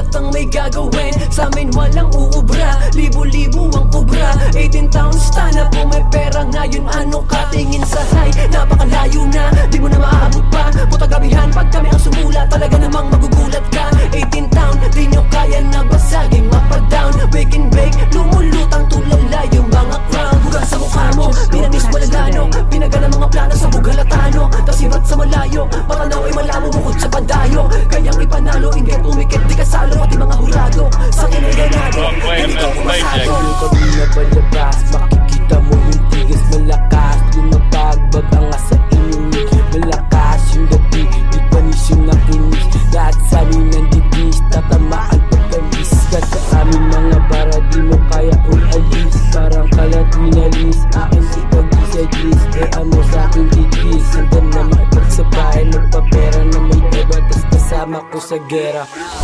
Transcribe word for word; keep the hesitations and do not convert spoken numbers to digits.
lahat ang may gagawin. Sa amin walang uubra, libo-libo ang ubra. Eighteen towns, stand po may pera ngayon. Ano ka tingin sa high? Napakalayo na, di mo na maaabot pa. Puta gabihan, pag kami ang sumula, talaga namang magugulat ka. Eighteen town, di nyo kaya na basagin, mapadown. Wake and bake, lumulutang tulala yung mga crown. Buga sa mukha mo, pinanis malalano, pinagana mga plano sa bugalatano. Tas iba't sa malayo, matanaw ay malamo bukod sa pandayo. Kayang ipanalo, hindi tumikit, di kasalo pati mga hurado. Sa akin ay ganado, hindi ko kumasado. Yung kami na palabas, makikita mo yung tigis malakas. Yung mabagbag ang asa inulit, malakas yung gabi, di panis yung nakinis. Lahat sa amin nandidis, tatamaan pagkabis. Kasi amin mga bara, di mo kaya umalis. Parang kalat minalis, akin si pag-isagis. Kaya mo sa akin dikis, hanggang na maipagsabayan. Magpapera na may iba, tas kasama ko sa gera.